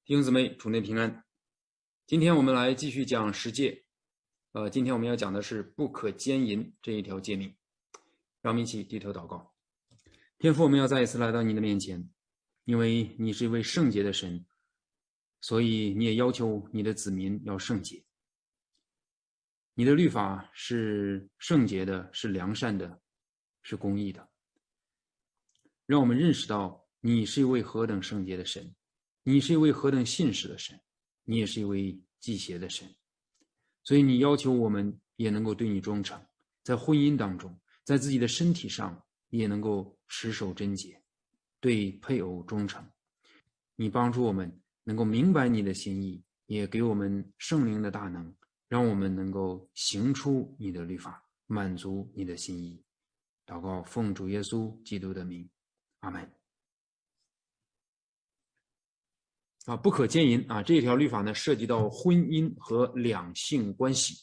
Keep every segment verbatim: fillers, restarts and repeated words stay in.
弟兄姊妹，主内平安。今天我们来继续讲十诫。呃，今天我们要讲的是不可奸淫这一条诫命。让我们一起低头祷告。天父，我们要再一次来到你的面前，因为你是一位圣洁的神，所以你也要求你的子民要圣洁。你的律法是圣洁的，是良善的，是公义的。让我们认识到你是一位何等圣洁的神，你是一位何等信实的神，你也是一位忌邪的神。所以你要求我们也能够对你忠诚，在婚姻当中，在自己的身体上也能够持守贞洁，对配偶忠诚。你帮助我们能够明白你的心意，也给我们圣灵的大能，让我们能够行出你的律法，满足你的心意。祷告奉主耶稣基督的名，阿们。啊，不可奸淫啊，这条律法呢，涉及到婚姻和两性关系。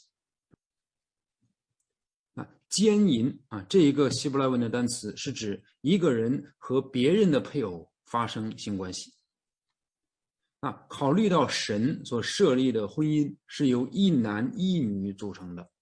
啊，奸淫啊，这一个希伯来文的单词是指一个人和别人的配偶发生性关系。啊，考虑到神所设立的婚姻是由一男一女组成的，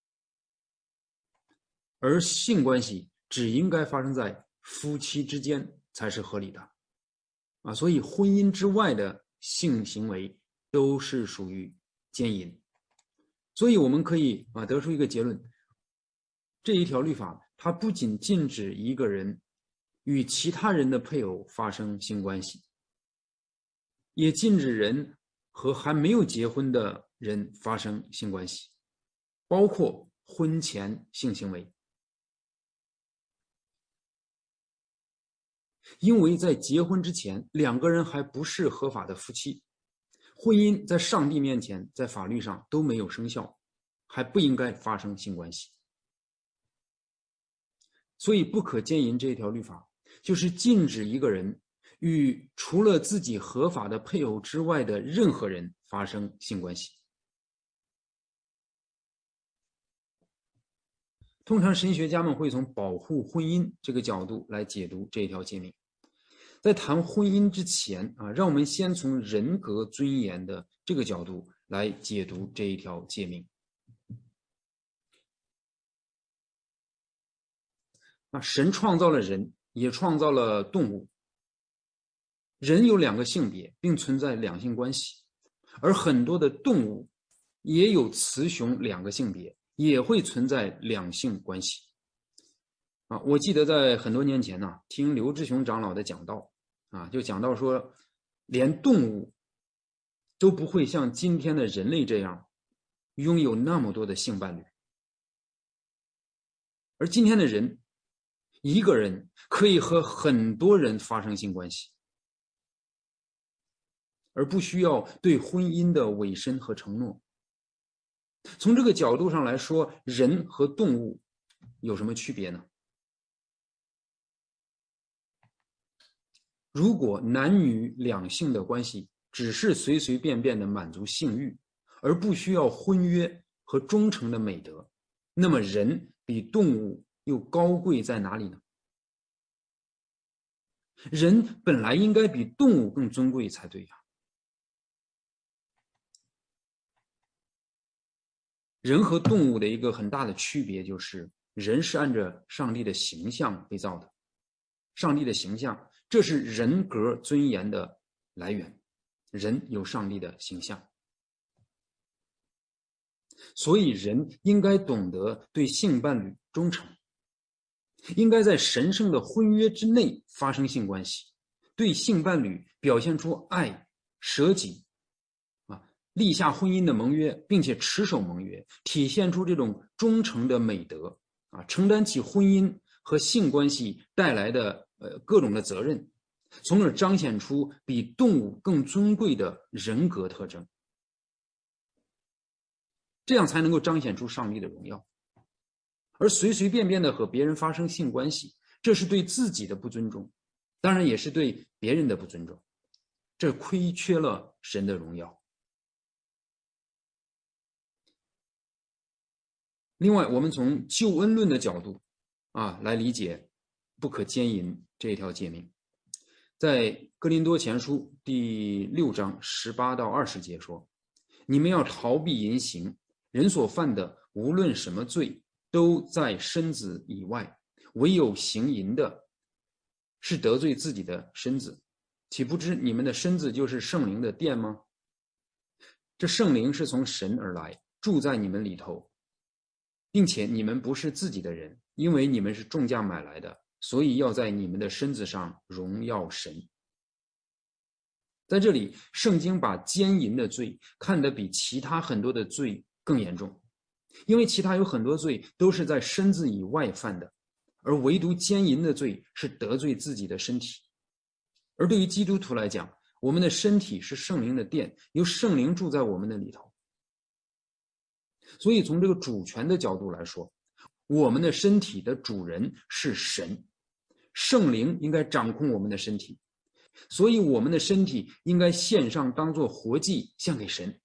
而性关系只应该发生在夫妻之间才是合理的。啊，所以婚姻之外的性行为都是属于奸淫。所以我们可以啊得出一个结论，这一条律法它不仅禁止一个人与其他人的配偶发生性关系，也禁止人和还没有结婚的人发生性关系，包括婚前性行为。因为在结婚之前，两个人还不是合法的夫妻，婚姻在上帝面前，在法律上都没有生效，还不应该发生性关系。所以不可奸淫这一条律法就是禁止一个人与除了自己合法的配偶之外的任何人发生性关系。通常神学家们会从保护婚姻这个角度来解读这一条诫命。在谈婚姻之前啊，让我们先从人格尊严的这个角度来解读这一条诫命。那神创造了人，也创造了动物。人有两个性别，并存在两性关系，而很多的动物也有雌雄两个性别，也会存在两性关系。啊，我记得在很多年前呢、啊，听刘志雄长老的讲道啊，就讲到说，连动物都不会像今天的人类这样拥有那么多的性伴侣，而今天的人，一个人可以和很多人发生性关系，而不需要对婚姻的委身和承诺。从这个角度上来说，人和动物有什么区别呢？如果男女两性的关系只是随随便便的满足性欲，而不需要婚约和忠诚的美德，那么人比动物又高贵在哪里呢？人本来应该比动物更尊贵才对呀。人和动物的一个很大的区别就是，人是按照上帝的形象被造的，上帝的形象，这是人格尊严的来源，人有上帝的形象。所以人应该懂得对性伴侣忠诚，应该在神圣的婚约之内发生性关系，对性伴侣表现出爱、舍己啊，立下婚姻的盟约，并且持守盟约，体现出这种忠诚的美德啊，承担起婚姻和性关系带来的呃各种的责任，从而彰显出比动物更尊贵的人格特征。这样才能够彰显出上帝的荣耀。而随随便便的和别人发生性关系，这是对自己的不尊重，当然也是对别人的不尊重，这亏缺了神的荣耀。另外，我们从救恩论的角度啊来理解不可奸淫这一条诫命。在哥林多前书第六章十八到二十节说，你们要逃避淫行，人所犯的无论什么罪，都在身子以外，唯有行淫的是得罪自己的身子，岂不知你们的身子就是圣灵的殿吗？这圣灵是从神而来，住在你们里头，并且你们不是自己的人，因为你们是重价买来的，所以要在你们的身子上荣耀神。在这里，圣经把奸淫的罪看得比其他很多的罪更严重，因为其他有很多罪都是在身子以外犯的，而唯独奸淫的罪是得罪自己的身体。而对于基督徒来讲，我们的身体是圣灵的殿，由圣灵住在我们的里头。所以从这个主权的角度来说，我们的身体的主人是神，圣灵应该掌控我们的身体，所以我们的身体应该献上当作活祭献给神。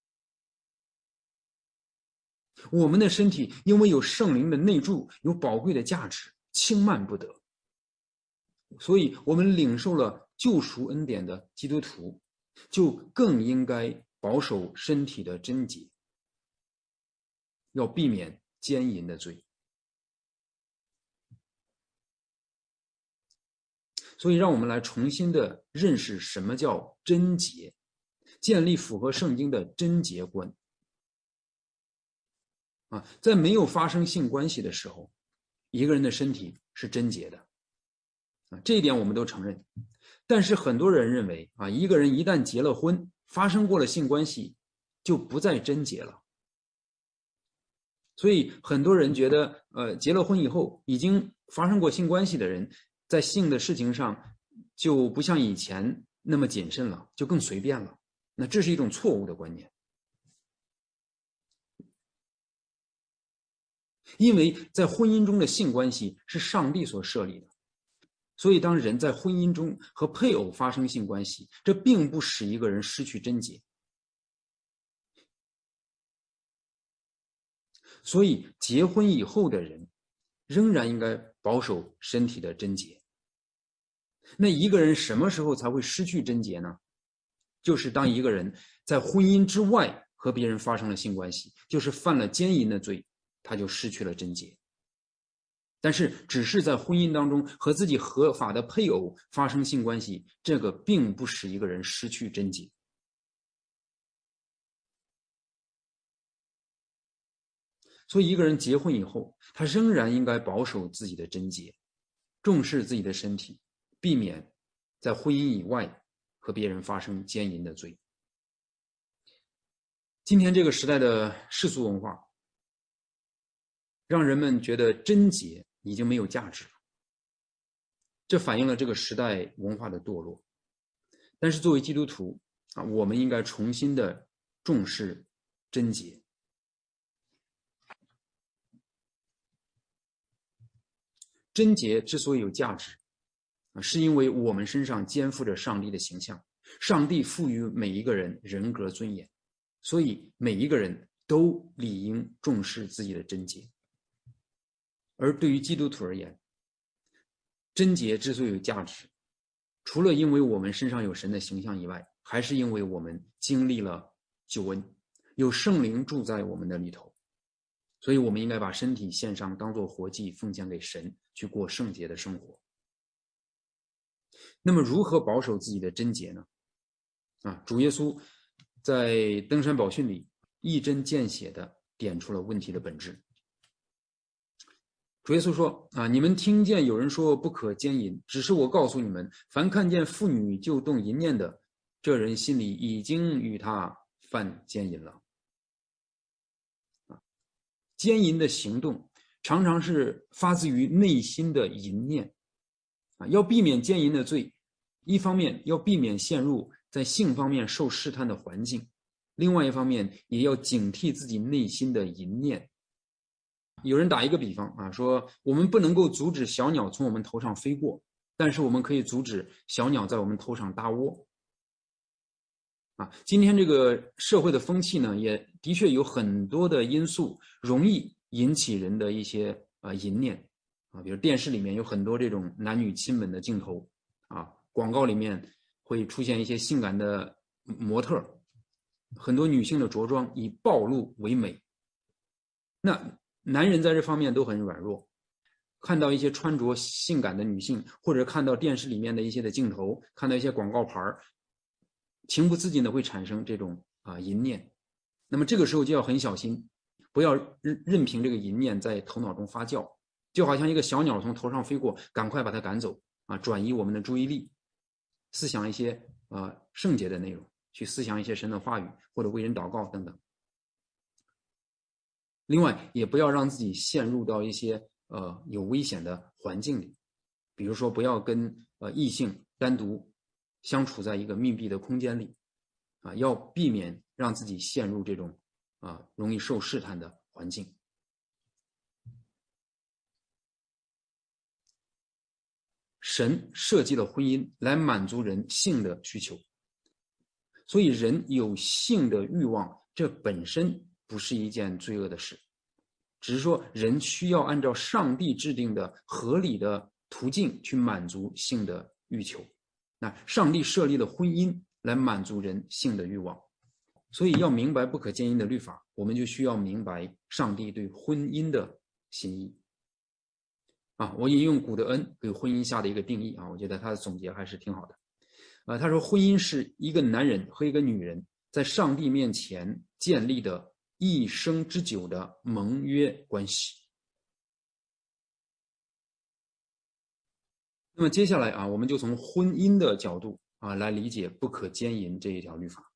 我们的身体因为有圣灵的内住，有宝贵的价值，轻慢不得。所以我们领受了救赎恩典的基督徒，就更应该保守身体的贞洁，要避免奸淫的罪。所以让我们来重新的认识什么叫贞洁，建立符合圣经的贞洁观。啊，在没有发生性关系的时候，一个人的身体是贞洁的。啊，这一点我们都承认。但是很多人认为啊，一个人一旦结了婚，发生过了性关系，就不再贞洁了。所以很多人觉得，呃，结了婚以后，已经发生过性关系的人，在性的事情上就不像以前那么谨慎了，就更随便了。那这是一种错误的观念。因为在婚姻中的性关系是上帝所设立的，所以当人在婚姻中和配偶发生性关系，这并不使一个人失去贞洁。所以结婚以后的人仍然应该保守身体的贞洁。那一个人什么时候才会失去贞洁呢？就是当一个人在婚姻之外和别人发生了性关系，就是犯了奸淫的罪，他就失去了贞洁。但是只是在婚姻当中和自己合法的配偶发生性关系，这个并不使一个人失去贞洁。所以一个人结婚以后，他仍然应该保守自己的贞洁，重视自己的身体，避免在婚姻以外和别人发生奸淫的罪。今天这个时代的世俗文化让人们觉得贞洁已经没有价值了，这反映了这个时代文化的堕落。但是作为基督徒啊，我们应该重新的重视贞洁。贞洁之所以有价值啊，是因为我们身上肩负着上帝的形象，上帝赋予每一个人人格尊严，所以每一个人都理应重视自己的贞洁。而对于基督徒而言，贞洁之所以有价值，除了因为我们身上有神的形象以外，还是因为我们经历了救恩，有圣灵住在我们的里头，所以我们应该把身体献上，当作活祭奉献给神，去过圣洁的生活。那么如何保守自己的贞洁呢？啊，主耶稣在登山宝训里一针见血地点出了问题的本质。主耶稣说啊，你们听见有人说不可奸淫，只是我告诉你们，凡看见妇女就动淫念的，这人心里已经与他犯奸淫了。啊，奸淫的行动常常是发自于内心的淫念。啊，要避免奸淫的罪，一方面要避免陷入在性方面受试探的环境，另外一方面也要警惕自己内心的淫念。有人打一个比方啊，说我们不能够阻止小鸟从我们头上飞过，但是我们可以阻止小鸟在我们头上搭窝。啊，今天这个社会的风气呢，也的确有很多的因素容易引起人的一些呃淫念啊，比如电视里面有很多这种男女亲吻的镜头啊，广告里面会出现一些性感的模特，很多女性的着装以暴露为美。那男人在这方面都很软弱，看到一些穿着性感的女性，或者看到电视里面的一些的镜头，看到一些广告牌，情不自禁的会产生这种啊淫念。那么这个时候就要很小心，不要任凭这个淫念在头脑中发酵，就好像一个小鸟从头上飞过，赶快把它赶走啊，转移我们的注意力，思想一些呃圣洁的内容，去思想一些神的话语，或者为人祷告等等。另外，也不要让自己陷入到一些呃有危险的环境里，比如说不要跟呃异性单独相处在一个密闭的空间里，啊，要避免让自己陷入这种啊容易受试探的环境。神设计了婚姻来满足人性的需求，所以人有性的欲望，这本身不是一件罪恶的事，只是说人需要按照上帝制定的合理的途径去满足性的欲求。那上帝设立了婚姻来满足人性的欲望，所以要明白不可奸淫的律法，我们就需要明白上帝对婚姻的心意。啊，我引用古德恩对婚姻下的一个定义啊，我觉得他的总结还是挺好的。啊，他说婚姻是一个男人和一个女人在上帝面前建立的一生之久的盟约关系。那么接下来啊，我们就从婚姻的角度啊来理解不可奸淫这一条律法。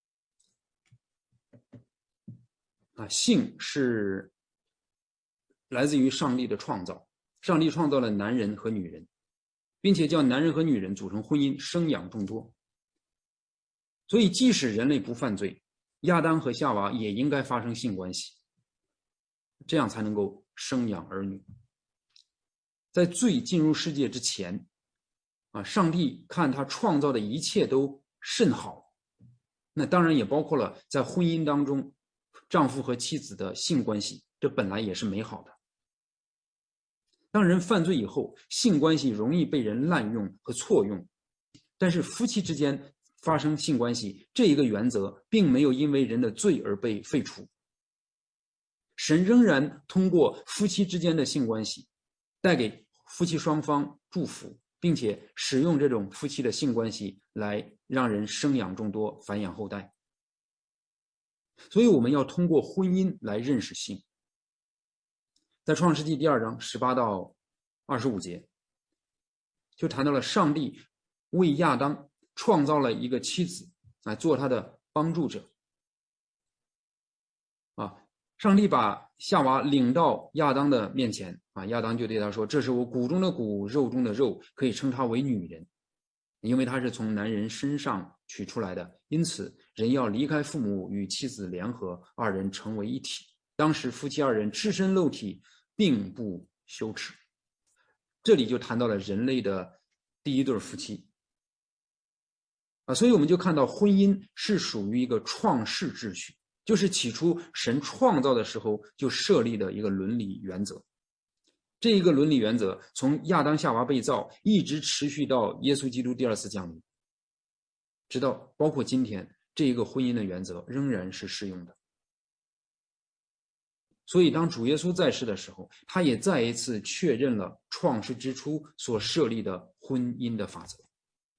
啊，性是来自于上帝的创造。上帝创造了男人和女人，并且叫男人和女人组成婚姻，生养众多。所以即使人类不犯罪，亚当和夏娃也应该发生性关系，这样才能够生养儿女。在罪进入世界之前啊，上帝看他创造的一切都甚好，那当然也包括了在婚姻当中丈夫和妻子的性关系，这本来也是美好的。当人犯罪以后，性关系容易被人滥用和错用，但是夫妻之间发生性关系这一个原则并没有因为人的罪而被废除。神仍然通过夫妻之间的性关系带给夫妻双方祝福，并且使用这种夫妻的性关系来让人生养众多，繁衍后代。所以我们要通过婚姻来认识性。在创世纪第二章十八到二十五节就谈到了上帝为亚当创造了一个妻子来做他的帮助者。啊，上帝把夏娃领到亚当的面前啊，亚当就对他说：“这是我骨中的骨，肉中的肉，可以称她为女人，因为她是从男人身上取出来的。因此，人要离开父母，与妻子联合，二人成为一体。当时夫妻二人赤身露体，并不羞耻。”这里就谈到了人类的第一对夫妻啊，所以我们就看到婚姻是属于一个创世秩序，就是起初神创造的时候就设立的一个伦理原则。这一个伦理原则从亚当夏娃被造一直持续到耶稣基督第二次降临，直到包括今天，这一个婚姻的原则仍然是适用的。所以当主耶稣在世的时候，他也再一次确认了创世之初所设立的婚姻的法则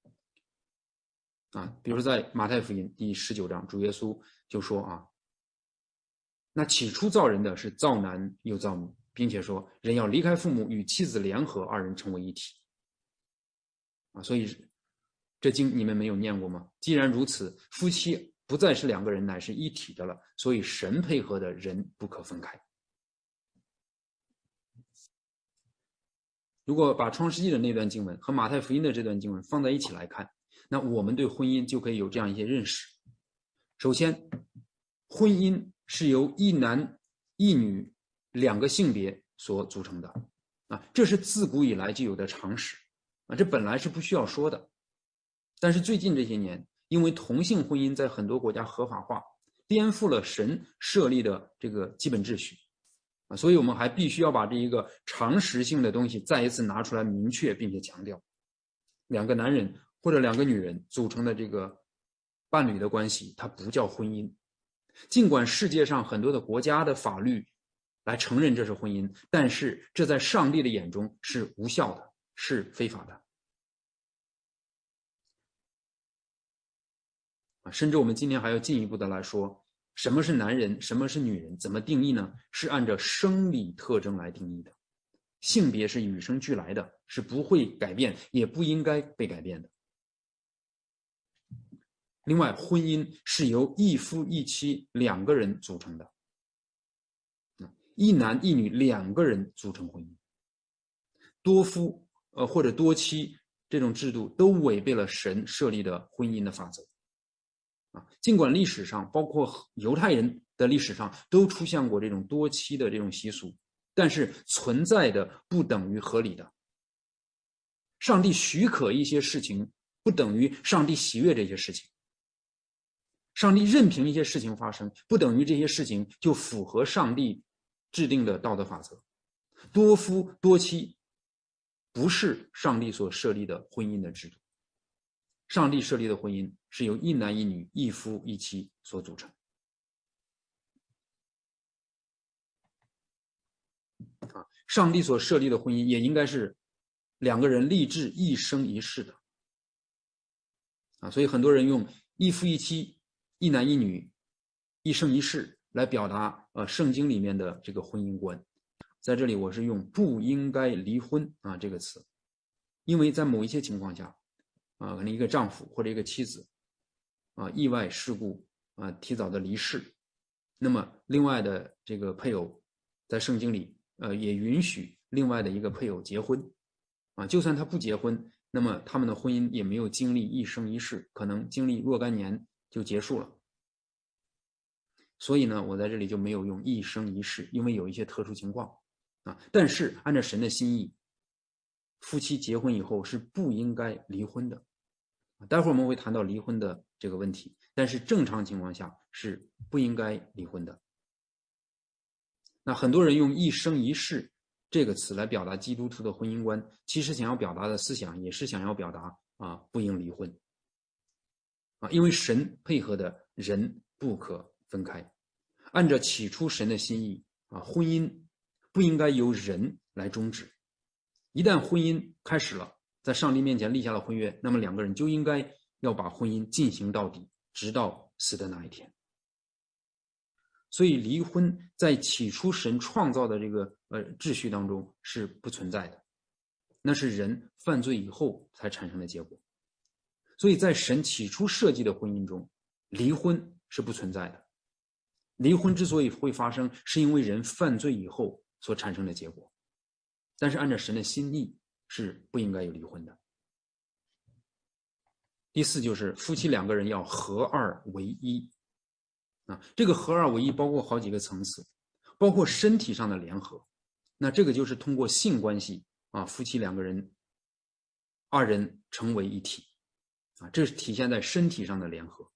啊，比如说在马太福音第十九章，主耶稣就说啊，那起初造人的是造男又造女，并且说人要离开父母，与妻子联合，二人成为一体啊。所以这经你们没有念过吗？既然如此，夫妻不再是两个人，乃是一体的了，所以神配合的人不可分开。如果把创世纪的那段经文和马太福音的这段经文放在一起来看，那我们对婚姻就可以有这样一些认识。首先，婚姻是由一男一女两个性别所组成的啊，这是自古以来就有的常识啊，这本来是不需要说的。但是最近这些年，因为同性婚姻在很多国家合法化，颠覆了神设立的这个基本秩序啊，所以我们还必须要把这一个常识性的东西再一次拿出来明确并且强调。两个男人或者两个女人组成的这个伴侣的关系，它不叫婚姻。尽管世界上很多的国家的法律来承认这是婚姻，但是这在上帝的眼中是无效的，是非法的。甚至我们今天还要进一步的来说，什么是男人，什么是女人，怎么定义呢？是按照生理特征来定义的。性别是与生俱来的，是不会改变，也不应该被改变的。另外，婚姻是由一夫一妻两个人组成的，一男一女两个人组成婚姻。多夫呃或者多妻这种制度都违背了神设立的婚姻的法则。啊，尽管历史上包括犹太人的历史上都出现过这种多妻的这种习俗，但是存在的不等于合理的。上帝许可一些事情，不等于上帝喜悦这些事情。上帝任凭一些事情发生，不等于这些事情就符合上帝制定的道德法则。多夫多妻不是上帝所设立的婚姻的制度。上帝设立的婚姻是由一男一女、一夫一妻所组成。啊，上帝所设立的婚姻也应该是两个人立志一生一世的。啊，所以很多人用一夫一妻、一男一女、一生一世来表达呃圣经里面的这个婚姻观。在这里我是用不应该离婚啊这个词，因为在某一些情况下啊，可能一个丈夫或者一个妻子啊意外事故啊提早的离世，那么另外的这个配偶在圣经里呃也允许另外的一个配偶结婚啊，就算他不结婚，那么他们的婚姻也没有经历一生一世，可能经历若干年就结束了。所以呢，我在这里就没有用一生一世，因为有一些特殊情况啊。但是按照神的心意，夫妻结婚以后是不应该离婚的。待会儿我们会谈到离婚的这个问题，但是正常情况下是不应该离婚的。那很多人用一生一世这个词来表达基督徒的婚姻观，其实想要表达的思想也是想要表达啊不应离婚啊，因为神配合的人不可分开。按照起初神的心意啊，婚姻不应该由人来终止。一旦婚姻开始了，在上帝面前立下了婚约，那么两个人就应该要把婚姻进行到底，直到死的那一天。所以离婚在起初神创造的这个呃秩序当中是不存在的，那是人犯罪以后才产生的结果。所以在神起初设计的婚姻中，离婚是不存在的。离婚之所以会发生，是因为人犯罪以后所产生的结果。但是按照神的心意是不应该有离婚的。第四就是夫妻两个人要合二为一啊，这个合二为一包括好几个层次，包括身体上的联合。那这个就是通过性关系啊，夫妻两个人二人成为一体啊，这是体现在身体上的联合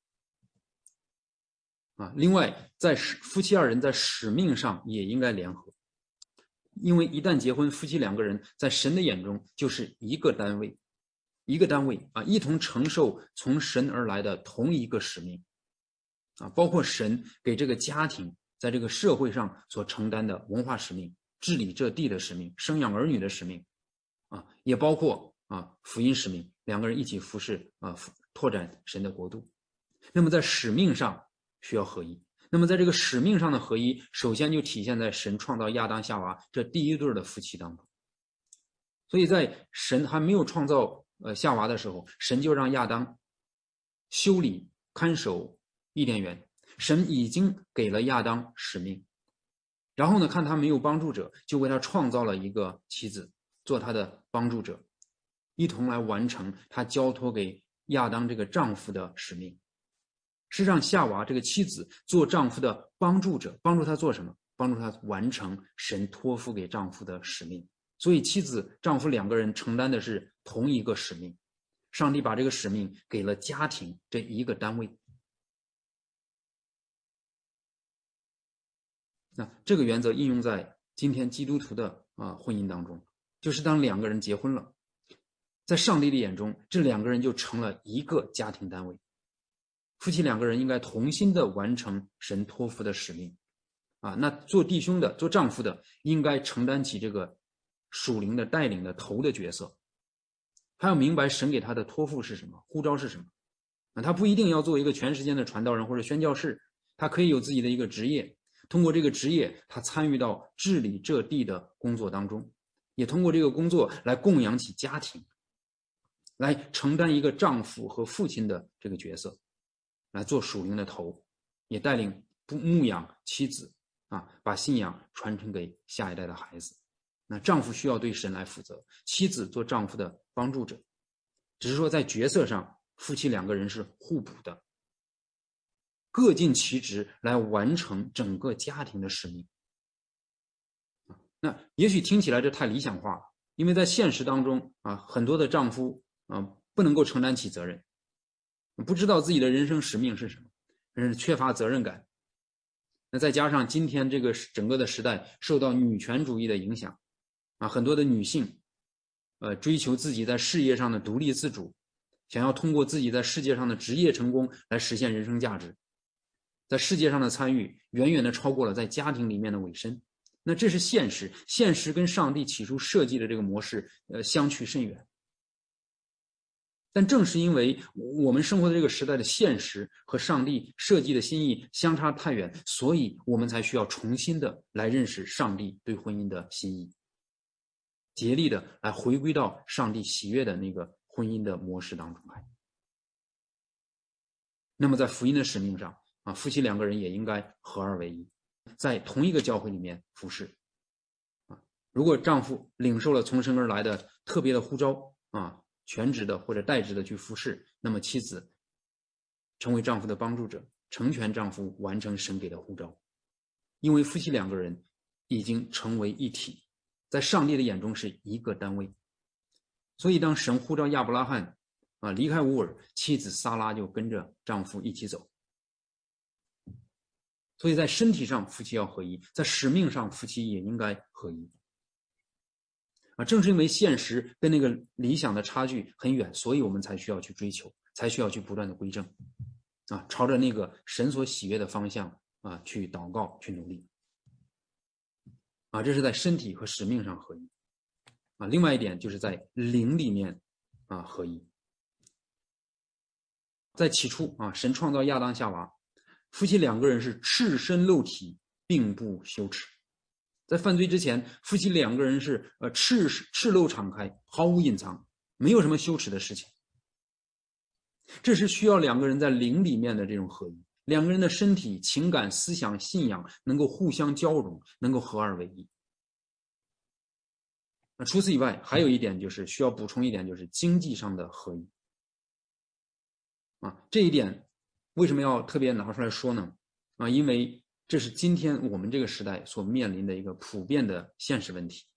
啊。另外，在夫妻二人在使命上也应该联合。因为一旦结婚，夫妻两个人在神的眼中就是一个单位，一个单位啊，一同承受从神而来的同一个使命啊，包括神给这个家庭在这个社会上所承担的文化使命、治理这地的使命、生养儿女的使命啊，也包括啊福音使命，两个人一起服侍啊，拓展神的国度。那么在使命上需要合一。那么在这个使命上的合一，首先就体现在神创造亚当夏娃这第一对的夫妻当中。所以在神还没有创造呃夏娃的时候，神就让亚当修理看守伊甸园，神已经给了亚当使命。然后呢，看他没有帮助者，就为他创造了一个妻子做他的帮助者，一同来完成他交托给亚当这个丈夫的使命。是让夏娃这个妻子做丈夫的帮助者，帮助他做什么？帮助他完成神托付给丈夫的使命。所以妻子丈夫两个人承担的是同一个使命，上帝把这个使命给了家庭这一个单位。那这个原则应用在今天基督徒的啊婚姻当中，就是当两个人结婚了， 在上帝的眼中，这两个人就成了一个家庭单位。夫妻两个人应该同心的完成神托付的使命啊。那做弟兄的、做丈夫的，应该承担起这个属灵的带领的头的角色。他要明白神给他的托付是什么，呼召是什么。啊，他不一定要做一个全时间的传道人或者宣教士，他可以有自己的一个职业，通过这个职业，他参与到治理这地的工作当中，也通过这个工作来供养起家庭，来承担一个丈夫和父亲的这个角色，来做属灵的头，也带领牧养妻子啊，把信仰传承给下一代的孩子。那丈夫需要对神来负责，妻子做丈夫的帮助者，只是说在角色上，夫妻两个人是互补的，各尽其职来完成整个家庭的使命。那也许听起来这太理想化了，因为在现实当中啊，很多的丈夫啊不能够承担起责任，不知道自己的人生使命是什么，是缺乏责任感。那再加上今天这个整个的时代受到女权主义的影响啊，很多的女性呃追求自己在事业上的独立自主，想要通过自己在世界上的职业成功来实现人生价值，在世界上的参与远远的超过了在家庭里面的委身。那这是现实，现实跟上帝起初设计的这个模式呃相去甚远。但正是因为我们生活的这个时代的现实和上帝设计的心意相差太远，所以我们才需要重新的来认识上帝对婚姻的心意，竭力的来回归到上帝喜悦的那个婚姻的模式当中来。那么在福音的使命上啊，夫妻两个人也应该合二为一，在同一个教会里面服侍啊。如果丈夫领受了从神而来的特别的呼召啊，全职的或者代职的去服侍，那么妻子成为丈夫的帮助者，成全丈夫完成神给的呼召。因为夫妻两个人已经成为一体，在上帝的眼中是一个单位。所以当神呼召亚伯拉罕啊离开乌尔，妻子撒拉就跟着丈夫一起走。所以在身体上夫妻要合一，在使命上夫妻也应该合一啊。正是因为现实跟那个理想的差距很远，所以我们才需要去追求，才需要去不断的归正啊，朝着那个神所喜悦的方向啊去祷告，去努力啊。这是在身体和使命上合一啊。另外一点就是在灵里面啊合一。在起初啊，神创造亚当夏娃，夫妻两个人是赤身露体，并不羞耻。在犯罪之前，夫妻两个人是呃赤赤露敞开，毫无隐藏，没有什么羞耻的事情。这是需要两个人在灵里面的这种合一，两个人的身体、情感、思想、信仰能够互相交融，能够合二为一。那除此以外，还有一点就是需要补充一点，就是经济上的合一啊。这一点为什么要特别拿出来说呢？啊，因为这是今天我们这个时代所面临的一个普遍的现实问题。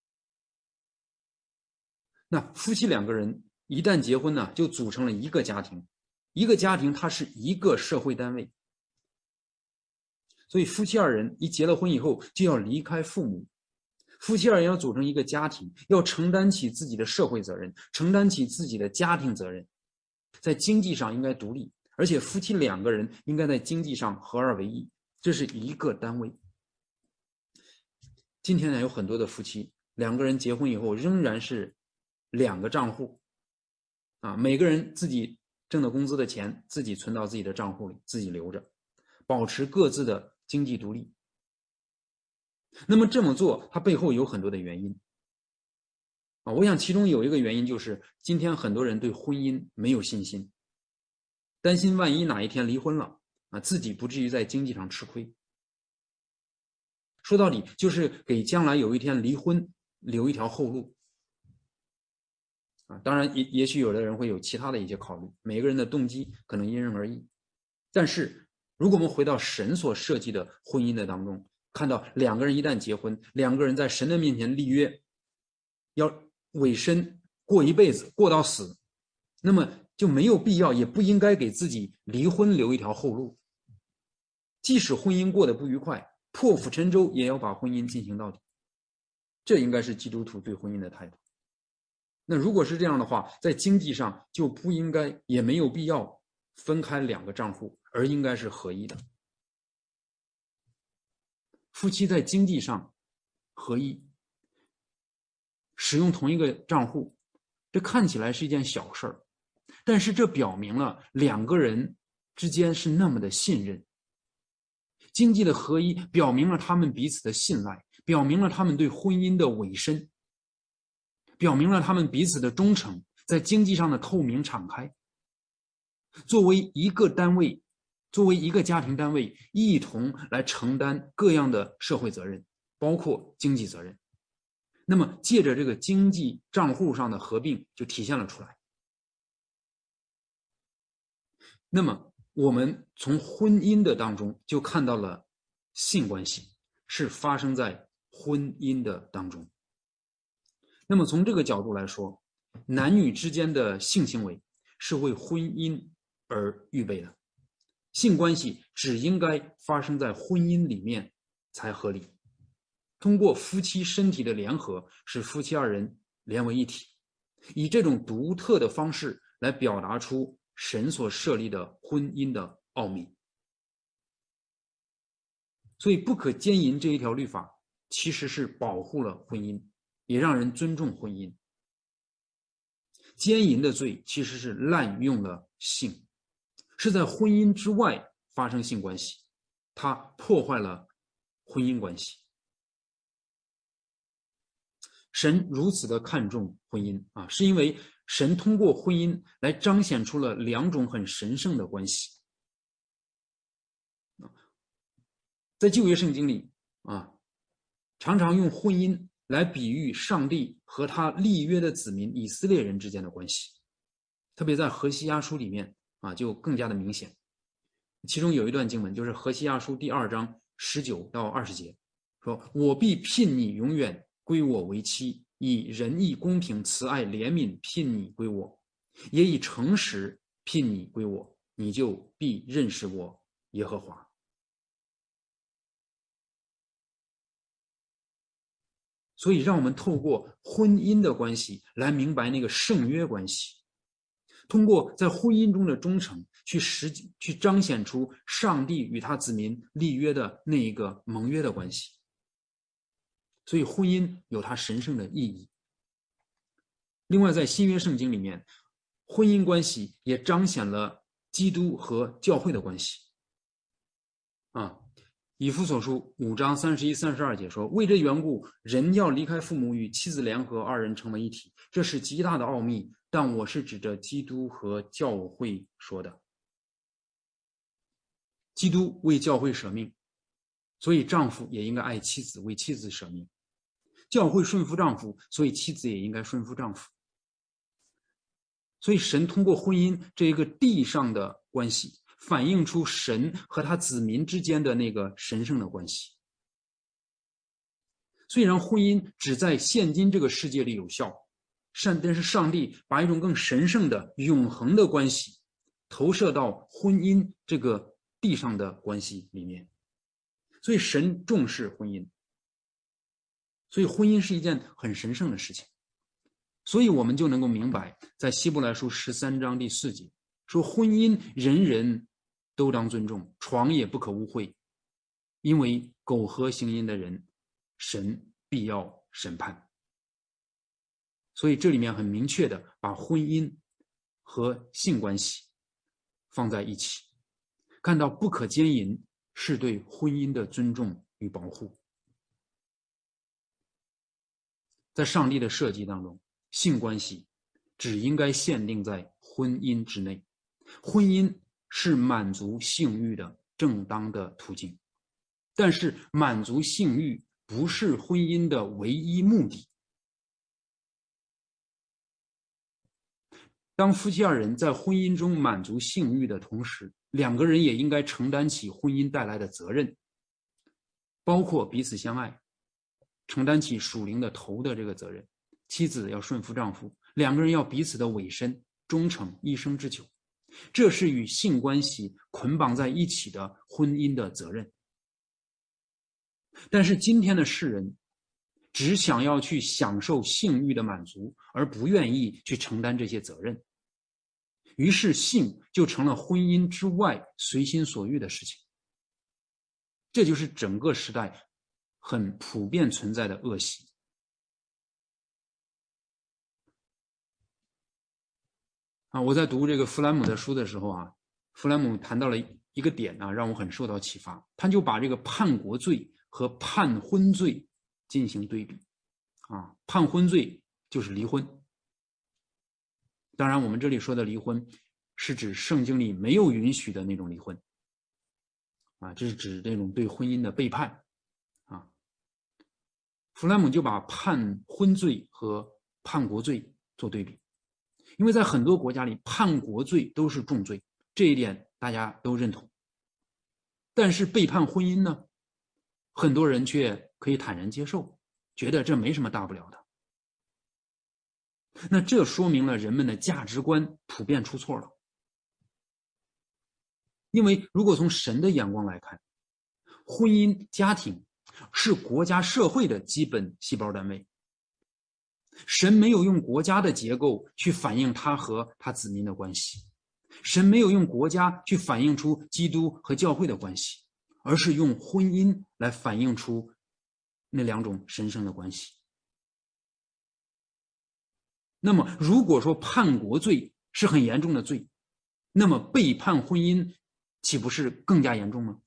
那夫妻两个人一旦结婚呢，就组成了一个家庭，一个家庭它是一个社会单位，所以夫妻二人一结了婚以后就要离开父母，夫妻二人要组成一个家庭，要承担起自己的社会责任，承担起自己的家庭责任，在经济上应该独立，而且夫妻两个人应该在经济上合二为一，这是一个单位。今天呢，有很多的夫妻两个人结婚以后仍然是两个账户啊，每个人自己挣的工资的钱自己存到自己的账户里，自己留着，保持各自的经济独立。那么这么做它背后有很多的原因啊，我想其中有一个原因就是今天很多人对婚姻没有信心，担心万一哪一天离婚了啊，自己不至于在经济上吃亏。说到底就是给将来有一天离婚留一条后路啊。当然也也许有的人会有其他的一些考虑，每个人的动机可能因人而异。但是如果我们回到神所设计的婚姻的当中，看到两个人一旦结婚，两个人在神的面前立约，要委身过一辈子，过到死，那么就没有必要也不应该给自己离婚留一条后路。即使婚姻过得不愉快，破釜沉舟也要把婚姻进行到底，这应该是基督徒对婚姻的态度那如果是这样的话，在经济上就不应该，也没有必要分开两个账户，而应该是合一的。夫妻在经济上合一，使用同一个账户，这看起来是一件小事儿，但是这表明了两个人之间是那么的信任。经济的合一表明了他们彼此的信赖，表明了他们对婚姻的委身，表明了他们彼此的忠诚，在经济上的透明敞开。作为一个单位，作为一个家庭单位，一同来承担各样的社会责任，包括经济责任。那么借着这个经济账户上的合并就体现了出来。那么我们从婚姻的当中就看到了性关系是发生在婚姻的当中。那么从这个角度来说，男女之间的性行为是为婚姻而预备的，性关系只应该发生在婚姻里面才合理。通过夫妻身体的联合，使夫妻二人连为一体，以这种独特的方式来表达出神所设立的婚姻的奥秘。所以不可奸淫这一条律法其实是保护了婚姻，也让人尊重婚姻。奸淫的罪其实是滥用了性，是在婚姻之外发生性关系，它破坏了婚姻关系。神如此的看重婚姻啊，是因为神通过婚姻来彰显出了两种很神圣的关系。在旧约圣经里啊，常常用婚姻来比喻上帝和他立约的子民以色列人之间的关系，特别在何西阿书里面啊，就更加的明显。其中有一段经文就是何西阿书第二章十九到二十节，说：“我必聘你永远归我为妻，以仁义、公平、慈爱、怜悯聘你归我，也以诚实聘你归我，你就必认识我耶和华。”所以让我们透过婚姻的关系来明白那个圣约关系，通过在婚姻中的忠诚去实际去彰显出上帝与他子民立约的那一个盟约的关系。所以婚姻有它神圣的意义。另外在新约圣经里面，婚姻关系也彰显了基督和教会的关系啊。以弗所书五章三十一、三十二节说：“为这缘故，人要离开父母，与妻子联合，二人成为一体。这是极大的奥秘，但我是指着基督和教会说的。”基督为教会舍命，所以丈夫也应该爱妻子，为妻子舍命。教会顺服丈夫，所以妻子也应该顺服丈夫。所以神通过婚姻这一个地上的关系，反映出神和他子民之间的那个神圣的关系。虽然婚姻只在现今这个世界里有效，但是上帝把一种更神圣的永恒的关系投射到婚姻这个地上的关系里面，所以神重视婚姻，所以婚姻是一件很神圣的事情。所以我们就能够明白，在希伯来书十三章第四节说，婚姻人人都当尊重，床也不可污秽，因为苟合行淫的人，神必要审判。所以这里面很明确的把婚姻和性关系放在一起，看到不可奸淫是对婚姻的尊重与保护。在上帝的设计当中，性关系只应该限定在婚姻之内，婚姻是满足性欲的正当的途径，但是满足性欲不是婚姻的唯一目的。当夫妻二人在婚姻中满足性欲的同时，两个人也应该承担起婚姻带来的责任，包括彼此相爱，承担起属灵的头的这个责任。妻子要顺服丈夫，两个人要彼此的委身忠诚一生之久，这是与性关系捆绑在一起的婚姻的责任。但是今天的世人只想要去享受性欲的满足，而不愿意去承担这些责任。于是性就成了婚姻之外随心所欲的事情。这就是整个时代很普遍存在的恶习。啊，我在读这个弗兰姆的书的时候啊，弗兰姆谈到了一个点啊，让我很受到启发。他就把这个叛国罪和叛婚罪进行对比。啊，叛婚罪就是离婚。当然，我们这里说的离婚是指圣经里没有允许的那种离婚。啊，这是指这种对婚姻的背叛。啊，弗兰姆就把叛婚罪和叛国罪做对比。因为在很多国家里，叛国罪都是重罪，这一点大家都认同。但是背叛婚姻呢，很多人却可以坦然接受，觉得这没什么大不了的。那这说明了人们的价值观普遍出错了。因为如果从神的眼光来看，婚姻家庭是国家社会的基本细胞单位。神没有用国家的结构去反映他和他子民的关系，神没有用国家去反映出基督和教会的关系，而是用婚姻来反映出那两种神圣的关系。那么如果说叛国罪是很严重的罪，那么背叛婚姻岂不是更加严重吗？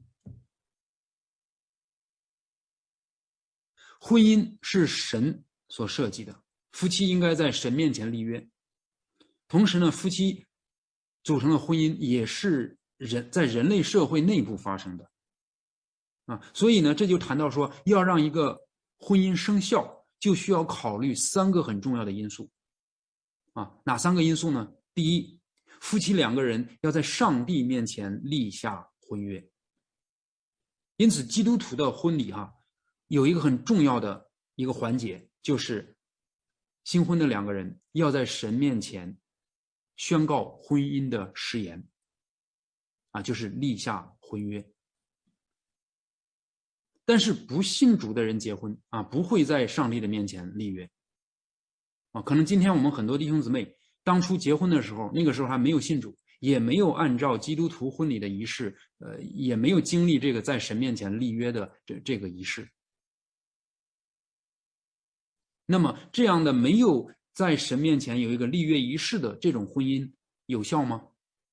婚姻是神所设计的，夫妻应该在神面前立约。同时呢，夫妻组成的婚姻也是人在人类社会内部发生的。啊，所以呢，这就谈到说，要让一个婚姻生效，就需要考虑三个很重要的因素。啊，哪三个因素呢？第一，夫妻两个人要在上帝面前立下婚约。因此，基督徒的婚礼哈、啊，有一个很重要的一个环节，就是新婚的两个人要在神面前宣告婚姻的誓言，啊，就是立下婚约。但是不信主的人结婚啊，不会在上帝的面前立约。啊，可能今天我们很多弟兄姊妹当初结婚的时候，那个时候还没有信主，也没有按照基督徒婚礼的仪式，呃，也没有经历这个在神面前立约的这这个仪式。那么这样的没有在神面前有一个立约仪式的这种婚姻有效吗？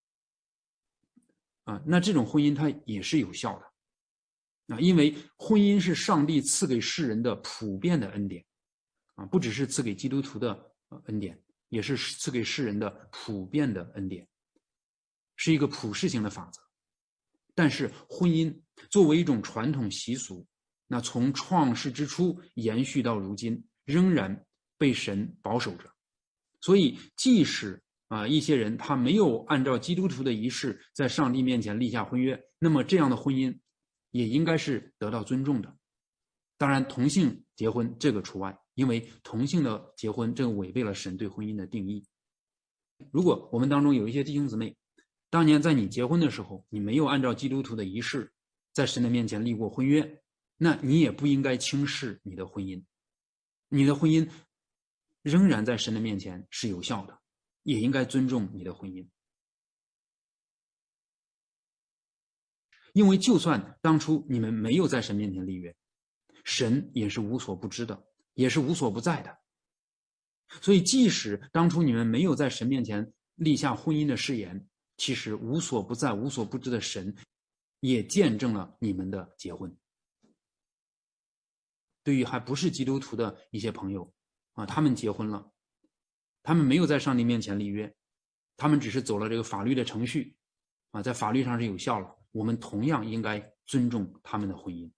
啊，那这种婚姻它也是有效的。啊，因为婚姻是上帝赐给世人的普遍的恩典。啊，不只是赐给基督徒的恩典，也是赐给世人的普遍的恩典，是一个普世性的法则。但是婚姻作为一种传统习俗，那从创世之初延续到如今，仍然被神保守着。所以即使啊一些人他没有按照基督徒的仪式在上帝面前立下婚约，那么这样的婚姻也应该是得到尊重的。当然同性结婚这个除外，因为同性的结婚这个违背了神对婚姻的定义。如果我们当中有一些弟兄姊妹，当年在你结婚的时候，你没有按照基督徒的仪式在神的面前立过婚约，那你也不应该轻视你的婚姻。你的婚姻仍然在神的面前是有效的，也应该尊重你的婚姻。因为就算当初你们没有在神面前立约，神也是无所不知的，也是无所不在的。所以即使当初你们没有在神面前立下婚姻的誓言，其实无所不在无所不知的神也见证了你们的结婚。对于还不是基督徒的一些朋友啊，他们结婚了，他们没有在上帝面前立约，他们只是走了这个法律的程序啊，在法律上是有效了，我们同样应该尊重他们的婚姻。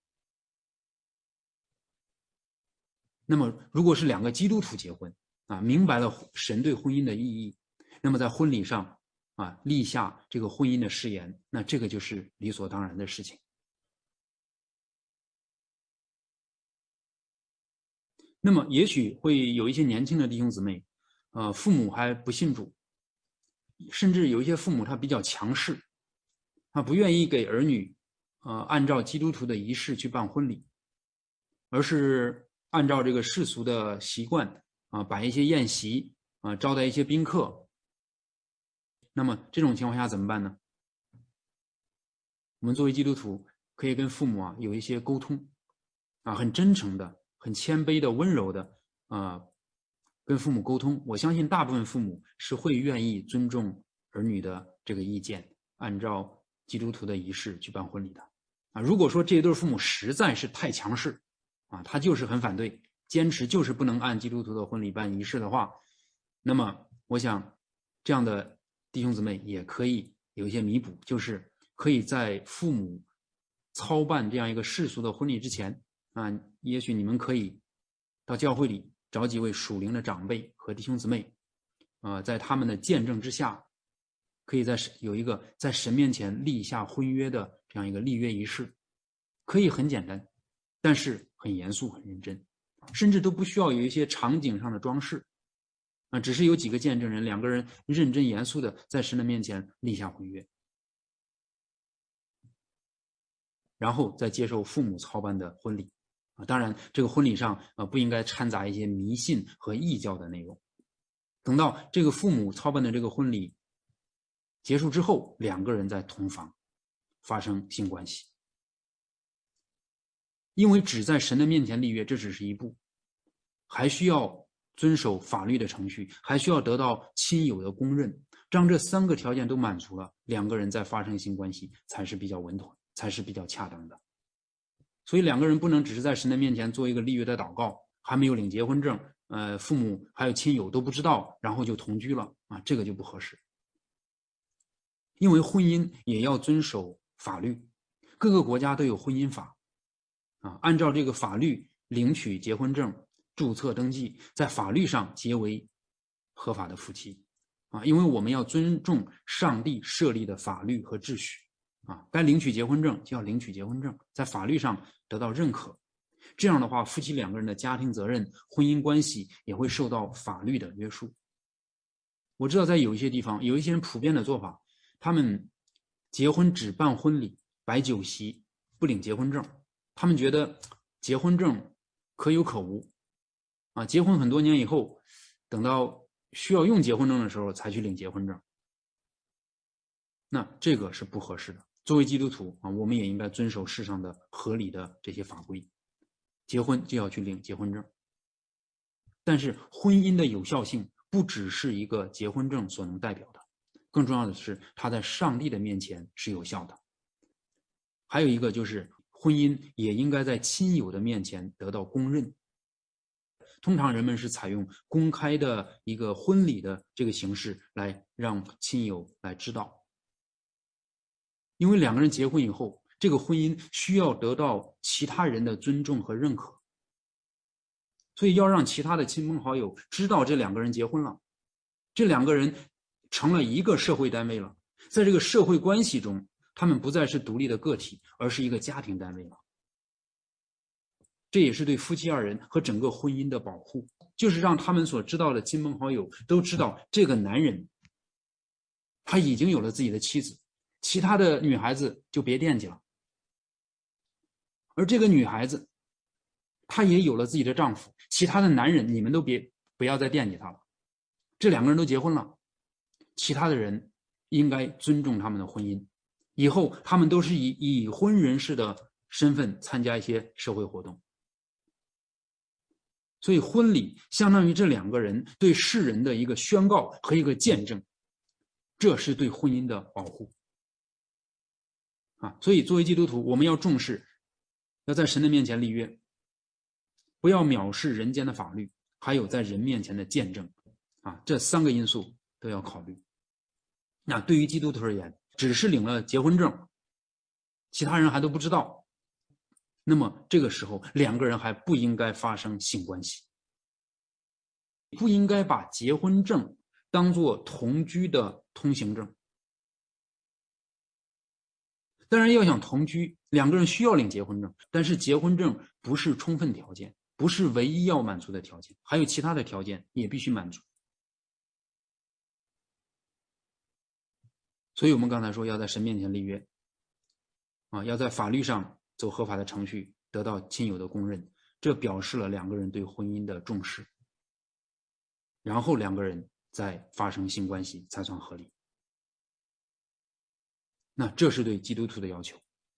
那么如果是两个基督徒结婚啊，明白了神对婚姻的意义，那么在婚礼上啊立下这个婚姻的誓言，那这个就是理所当然的事情。那么也许会有一些年轻的弟兄姊妹，呃，父母还不信主，甚至有一些父母他比较强势，他不愿意给儿女呃按照基督徒的仪式去办婚礼，而是按照这个世俗的习惯啊，摆一些宴席啊，招待一些宾客。那么这种情况下怎么办呢？我们作为基督徒，可以跟父母啊有一些沟通啊，很真诚的、很谦卑的、温柔的啊，跟父母沟通。我相信大部分父母是会愿意尊重儿女的这个意见，按照基督徒的仪式去办婚礼的啊。如果说这一对父母实在是太强势啊，他就是很反对，坚持就是不能按基督徒的婚礼办仪式的话，那么我想这样的弟兄姊妹也可以有一些弥补，就是可以在父母操办这样一个世俗的婚礼之前啊，也许你们可以到教会里找几位属灵的长辈和弟兄姊妹啊，在他们的见证之下，可以在有一个在神面前立下婚约的这样一个立约仪式，可以很简单，但是很严肃、很认真，甚至都不需要有一些场景上的装饰啊，只是有几个见证人，两个人认真严肃的在神的面前立下婚约，然后再接受父母操办的婚礼啊。当然，这个婚礼上啊不应该掺杂一些迷信和异教的内容。等到这个父母操办的这个婚礼结束之后，两个人在同房发生性关系。因为只在神的面前立约，这只是一步，还需要遵守法律的程序，还需要得到亲友的公认。当这三个条件都满足了，两个人再发生性关系才是比较稳妥，才是比较恰当的。所以两个人不能只是在神的面前做一个立约的祷告，还没有领结婚证，呃，父母还有亲友都不知道，然后就同居了啊，这个就不合适。因为婚姻也要遵守法律，各个国家都有婚姻法啊，按照这个法律领取结婚证，注册登记，在法律上结为合法的夫妻啊。因为我们要尊重上帝设立的法律和秩序啊，该领取结婚证就要领取结婚证，在法律上得到认可。这样的话，夫妻两个人的家庭责任、婚姻关系也会受到法律的约束。我知道在有一些地方，有一些人普遍的做法，他们结婚只办婚礼、摆酒席，不领结婚证。他们觉得结婚证可有可无啊，结婚很多年以后，等到需要用结婚证的时候才去领结婚证，那这个是不合适的。作为基督徒啊，我们也应该遵守世上的合理的这些法规，结婚就要去领结婚证。但是婚姻的有效性不只是一个结婚证所能代表的，更重要的是它在上帝的面前是有效的。还有一个就是婚姻也应该在亲友的面前得到公认。通常人们是采用公开的一个婚礼的这个形式来让亲友来知道，因为两个人结婚以后，这个婚姻需要得到其他人的尊重和认可，所以要让其他的亲朋好友知道这两个人结婚了，这两个人成了一个社会单位了，在这个社会关系中，他们不再是独立的个体，而是一个家庭单位了。这也是对夫妻二人和整个婚姻的保护，就是让他们所知道的亲朋好友都知道这个男人他已经有了自己的妻子，其他的女孩子就别惦记了，而这个女孩子她也有了自己的丈夫，其他的男人你们都别不要再惦记她了，这两个人都结婚了，其他的人应该尊重他们的婚姻，以后他们都是以已婚人士的身份参加一些社会活动。所以婚礼相当于这两个人对世人的一个宣告和一个见证，这是对婚姻的保护啊。所以作为基督徒，我们要重视，要在神的面前立约，不要藐视人间的法律，还有在人面前的见证啊，这三个因素都要考虑。那对于基督徒而言，只是领了结婚证，其他人还都不知道，那么这个时候两个人还不应该发生性关系，不应该把结婚证当作同居的通行证。当然要想同居，两个人需要领结婚证，但是结婚证不是充分条件，不是唯一要满足的条件，还有其他的条件也必须满足。所以我们刚才说要在神面前立约啊，要在法律上走合法的程序，得到亲友的公认， 这表示了两个人对婚姻的重视，然后两个人再发生性关系才算合理。那这是对基督徒的要求。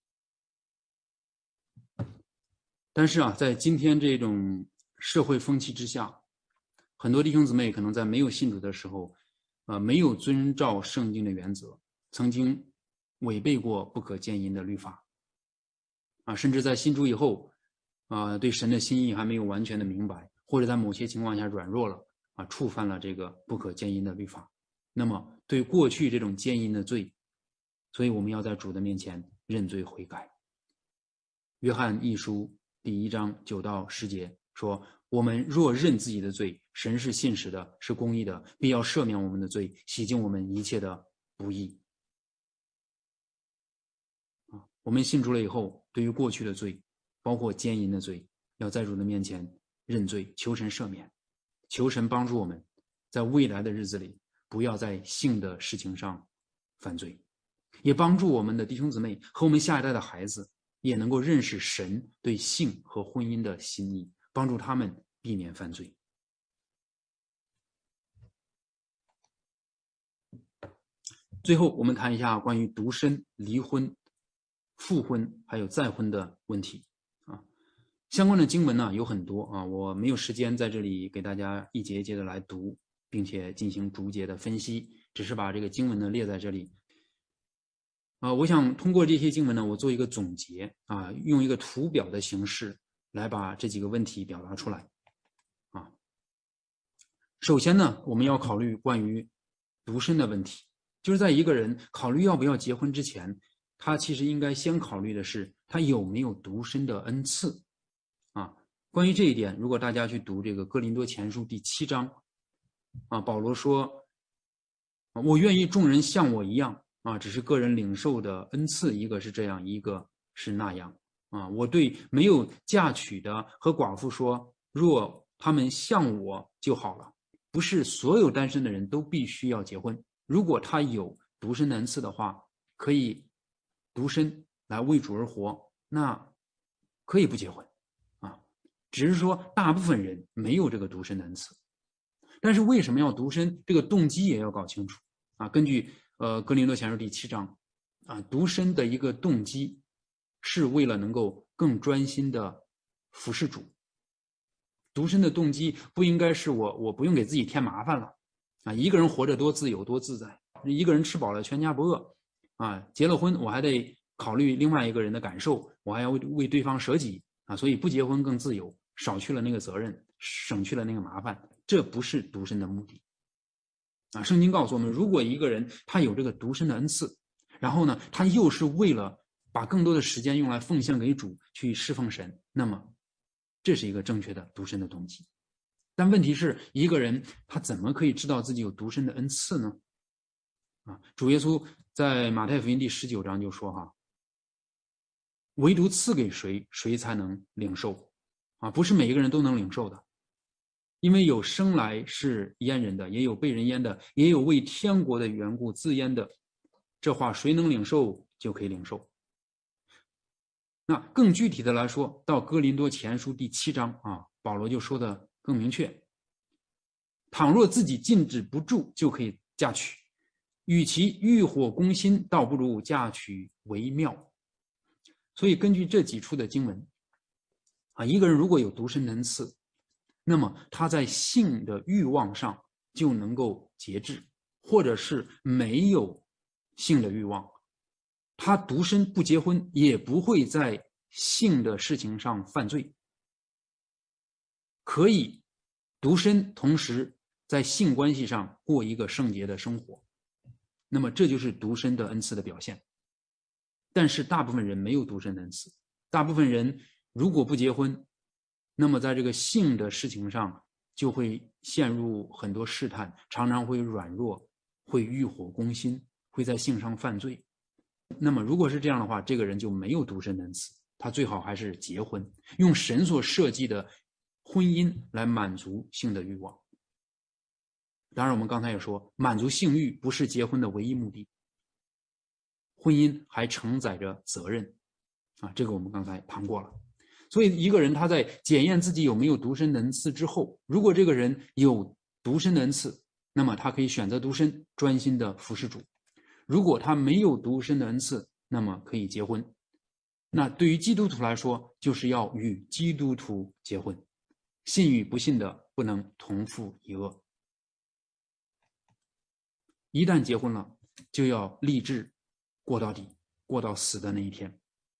但是啊，在今天这种社会风气之下，很多弟兄姊妹可能在没有信主的时候，呃，没有遵照圣经的原则，曾经违背过不可奸淫的律法，啊，甚至在信主以后，啊，对神的心意还没有完全的明白，或者在某些情况下软弱了，啊，触犯了这个不可奸淫的律法。那么，对过去这种奸淫的罪，所以我们要在主的面前认罪悔改。约翰一书第一章九到十节说：“我们若认自己的罪，神是信实的，是公义的，必要赦免我们的罪，洗净我们一切的不义。”啊，我们信主了以后，对于过去的罪，包括奸淫的罪，要在主的面前认罪，求神赦免，求神帮助我们，在未来的日子里，不要在性的事情上犯罪，也帮助我们的弟兄姊妹和我们下一代的孩子，也能够认识神对性和婚姻的心意，帮助他们避免犯罪。最后，我们谈一下关于独身、离婚、复婚还有再婚的问题啊。相关的经文呢有很多啊，我没有时间在这里给大家一节一节的来读，并且进行逐节的分析，只是把这个经文呢列在这里。啊，我想通过这些经文呢，我做一个总结啊，用一个图表的形式来把这几个问题表达出来。啊，首先呢，我们要考虑关于独身的问题，就是在一个人考虑要不要结婚之前，他其实应该先考虑的是他有没有独身的恩赐。啊，关于这一点，如果大家去读这个哥林多前书第七章，啊，保罗说：“我愿意众人像我一样。”啊，只是个人领受的恩赐，一个是这样，一个是那样。啊，我对没有嫁娶的和寡妇说：若他们像我就好了。不是所有单身的人都必须要结婚。如果他有独身的恩赐的话，可以独身来为主而活，那可以不结婚。啊，只是说大部分人没有这个独身的恩赐。但是为什么要独身？这个动机也要搞清楚。啊，根据呃，哥林多前书第七章，啊，独身的一个动机是为了能够更专心的服侍主。独身的动机不应该是我我不用给自己添麻烦了，啊，一个人活着多自由多自在，一个人吃饱了全家不饿，啊，结了婚我还得考虑另外一个人的感受，我还要为为对方舍己，啊，所以不结婚更自由，少去了那个责任，省去了那个麻烦，这不是独身的目的。啊，圣经告诉我们，如果一个人他有这个独身的恩赐，然后呢，他又是为了把更多的时间用来奉献给主，去侍奉神，那么这是一个正确的独身的动机。但问题是，一个人他怎么可以知道自己有独身的恩赐呢？啊，主耶稣在马太福音第十九章就说哈，唯独赐给谁，谁才能领受。啊，不是每一个人都能领受的。因为有生来是阉人的，也有被人阉的，也有为天国的缘故自阉的。这话谁能领受就可以领受。那更具体的来说，到哥林多前书第七章啊，保罗就说的更明确：倘若自己禁止不住，就可以嫁娶；与其欲火攻心，倒不如嫁娶为妙。所以根据这几处的经文啊，一个人如果有独身的恩赐，那么他在性的欲望上就能够节制，或者是没有性的欲望，他独身不结婚也不会在性的事情上犯罪，可以独身同时在性关系上过一个圣洁的生活，那么这就是独身的恩赐的表现。但是大部分人没有独身的恩赐，大部分人如果不结婚，那么在这个性的事情上就会陷入很多试探，常常会软弱，会欲火攻心，会在性上犯罪。那么如果是这样的话，这个人就没有独身的恩赐，他最好还是结婚，用神所设计的婚姻来满足性的欲望。当然我们刚才也说，满足性欲不是结婚的唯一目的，婚姻还承载着责任啊，这个我们刚才谈过了。 所以一个人他在检验自己有没有独身的恩赐之后，如果这个人有独身的恩赐，那么他可以选择独身，专心的服侍主。如果他没有独身的恩赐，那么可以结婚。那对于基督徒来说，就是要与基督徒结婚，信与不信的不能同负一轭。一旦结婚了，就要立志过到底，过到死的那一天。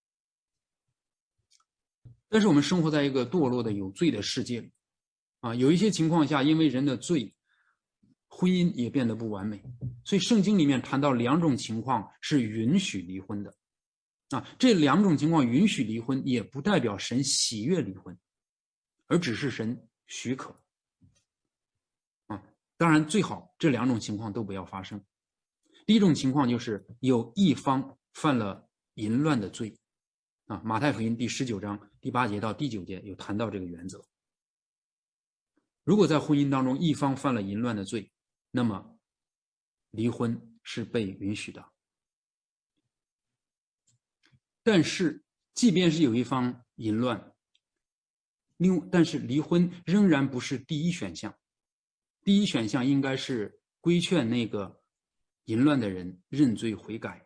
但是我们生活在一个堕落的有罪的世界里啊，有一些情况下，因为人的罪，婚姻也变得不完美。所以圣经里面谈到两种情况是允许离婚的啊，这两种情况允许离婚，也不代表神喜悦离婚，而只是神许可啊。当然，最好这两种情况都不要发生。第一种情况就是有一方犯了淫乱的罪啊，马太福音第十九章第八节到第九节有谈到这个原则。如果在婚姻当中一方犯了淫乱的罪，那么离婚是被允许的。但是即便是有一方淫乱，另但是离婚仍然不是第一选项。第一选项应该是规劝那个淫乱的人认罪悔改。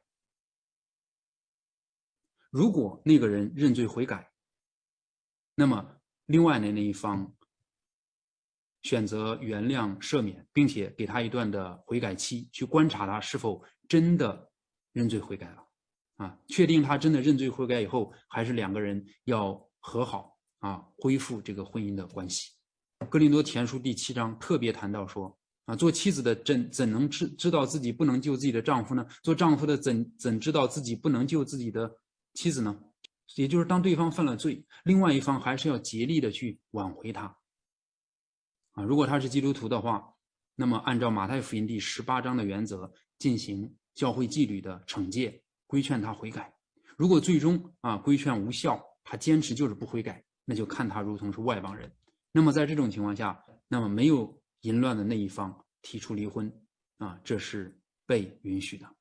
如果那个人认罪悔改，那么另外的那一方选择原谅赦免，并且给他一段的悔改期，去观察他是否真的认罪悔改了啊，确定他真的认罪悔改以后，还是两个人要和好啊，恢复这个婚姻的关系。哥林多前书第七章特别谈到说啊，做妻子的怎怎能知知道自己不能救自己的丈夫呢？做丈夫的怎怎知道自己不能救自己的妻子呢？也就是当对方犯了罪，另外一方还是要竭力的去挽回他啊。如果他是基督徒的话，那么按照马太福音第十八章的原则进行教会纪律的惩戒，规劝他悔改。如果最终啊规劝无效，他坚持就是不悔改，那就看他如同是外邦人。那么在这种情况下，那么没有淫乱的那一方提出离婚啊，这是被允许的。